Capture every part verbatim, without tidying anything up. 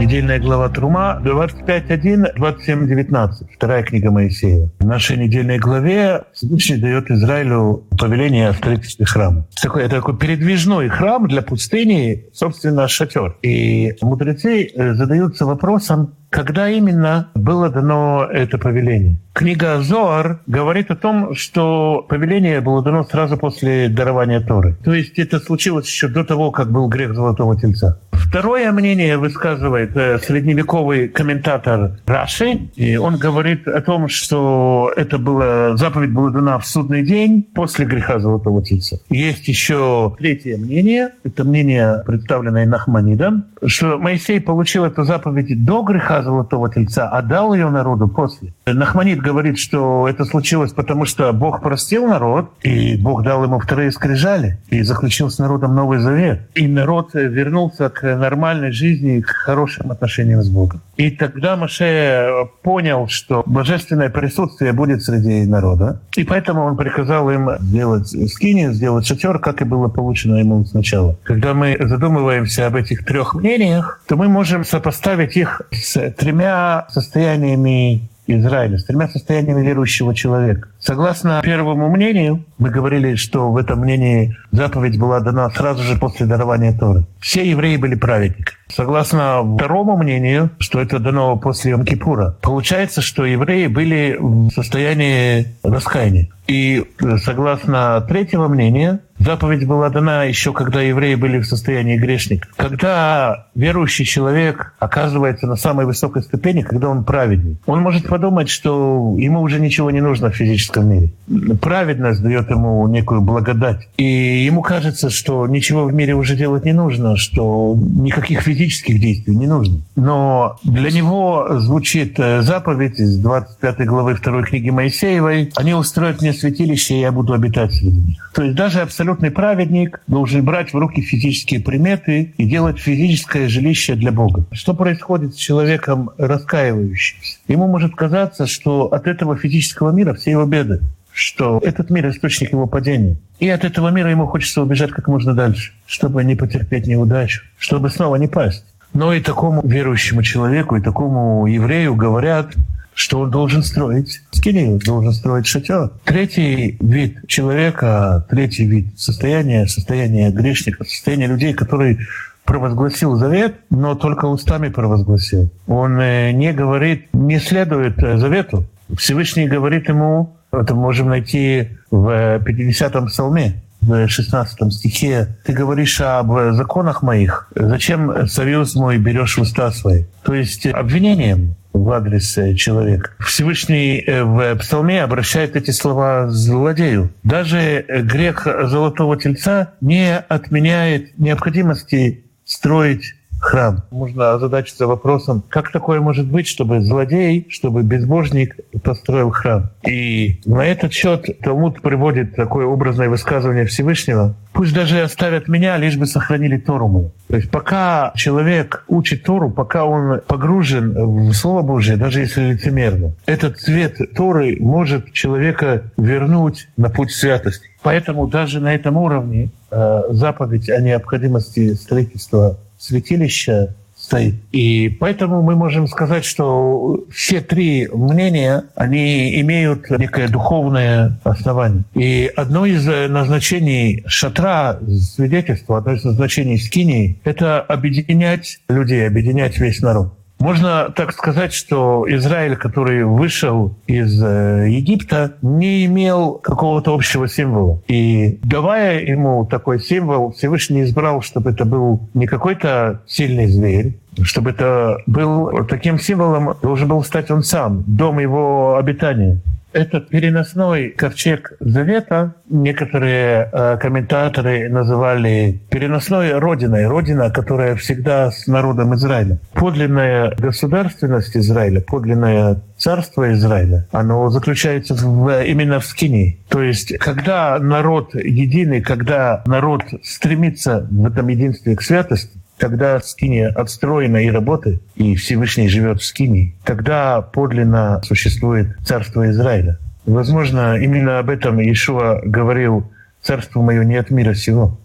Недельная глава Трума, двадцать пять один, двадцать семь девятнадцать. Вторая книга Моисеева. В нашей недельной главе Всевышний дает Израилю повеление о строительстве храма. Такой, это такой передвижной храм для пустыни, собственно, шатер. И мудрецы задаются вопросом, когда именно было дано это повеление. Книга Зоар говорит о том, что повеление было дано сразу после дарования Торы. То есть это случилось еще до того, как был грех Золотого Тельца. Второе мнение высказывает средневековый комментатор Раши. И он говорит о том, что это было, заповедь была дана в судный день после греха Золотого Тельца. Есть еще третье мнение. Это мнение, представленное Нахманидом, что Моисей получил эту заповедь до греха Золотого Тельца, а дал ее народу после. Нахманид говорит, что это случилось потому, что Бог простил народ, и Бог дал ему вторые скрижали, и заключил с народом Новый Завет. И народ вернулся к нормальной жизни, к хорошим отношениям с Богом. И тогда Моше понял, что божественное присутствие будет среди народа, и поэтому он приказал им сделать скинию, сделать шатер, как и было получено ему сначала. Когда мы задумываемся об этих трех мнениях, то мы можем сопоставить их с тремя состояниями Израиля, с тремя состояниями верующего человека. Согласно первому мнению, мы говорили, что в этом мнении заповедь была дана сразу же после дарования Торы. Все евреи были праведниками. Согласно второму мнению, что это дано после Йом-Кипура, получается, что евреи были в состоянии раскаяния. И согласно третьему мнению, заповедь была дана еще когда евреи были в состоянии грешника. Когда верующий человек оказывается на самой высокой ступени, когда он праведный, он может подумать, что ему уже ничего не нужно в физическом мире. Праведность дает ему некую благодать. И ему кажется, что ничего в мире уже делать не нужно, что никаких физических действий не нужно. Но для него звучит заповедь из двадцать пятой главы второй книги Моисеевой: «Они устроят мне святилище, и я буду обитать среди них». То есть даже абсолютный праведник должен брать в руки физические приметы и делать физическое жилище для Бога. Что происходит с человеком раскаивающимся? Ему может казаться, что от этого физического мира все его беды, что этот мир — источник его падения. И от этого мира ему хочется убежать как можно дальше, чтобы не потерпеть неудачу, чтобы снова не пасть. Но и такому верующему человеку, и такому еврею говорят, что он должен строить скинию, должен строить шатер. Третий вид человека, третий вид состояния, состояние грешника, состояние людей, которые провозгласил завет, но только устами провозгласил. Он не говорит, не следует завету. Всевышний говорит ему, это можем найти в пятидесятом псалме, в шестнадцатом стихе: «Ты говоришь об законах моих, зачем союз мой берешь в уста свои?» То есть обвинением в адрес человека. Всевышний в псалме обращает эти слова злодею. Даже грех Золотого Тельца не отменяет необходимости строить храм. Можно озадачиться вопросом, как такое может быть, чтобы злодей, чтобы безбожник построил храм. И на этот счет Талмуд приводит такое образное высказывание Всевышнего: «Пусть даже оставят меня, лишь бы сохранили Тору мою». То есть пока человек учит Тору, пока он погружен в Слово Божие, даже если лицемерно, этот свет Торы может человека вернуть на путь святости. Поэтому даже на этом уровне э, заповедь о необходимости строительства святилища стоит. И поэтому мы можем сказать, что все три мнения, они имеют некое духовное основание. И одно из назначений шатра, свидетельства, одно из назначений скинии — это объединять людей, объединять весь народ. Можно так сказать, что Израиль, который вышел из Египта, не имел какого-то общего символа. И давая ему такой символ, Всевышний избрал, чтобы это был не какой-то сильный зверь, чтобы это был таким символом, должен был стать он сам, дом его обитания. Этот переносной ковчег Завета некоторые э, комментаторы называли переносной родиной, родина, которая всегда с народом Израиля. Подлинная государственность Израиля, подлинное царство Израиля, оно заключается в, именно в скинии. То есть, когда народ единый, когда народ стремится в этом единстве к святости, когда скиния отстроена и работает, и Всевышний живет в скинии, тогда подлинно существует царство Израиля. Возможно, именно об этом Иешуа говорил: «Царство мое не от мира сего».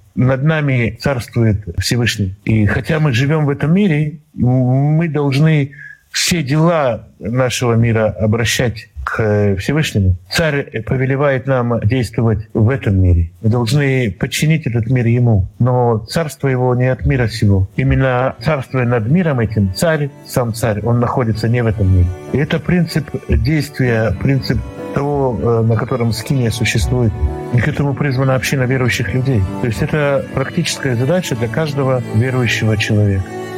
над нами царствует Всевышний. И хотя мы живем в этом мире, мы должны все дела нашего мира обращать к Всевышнему. Царь повелевает нам действовать в этом мире. Мы должны подчинить этот мир Ему. Но царство Его не от мира сего. Именно царствуя над миром этим, царь, сам царь, он находится не в этом мире. И это принцип действия, принцип того, на котором скиния существует. И к этому призвана община верующих людей. То есть это практическая задача для каждого верующего человека.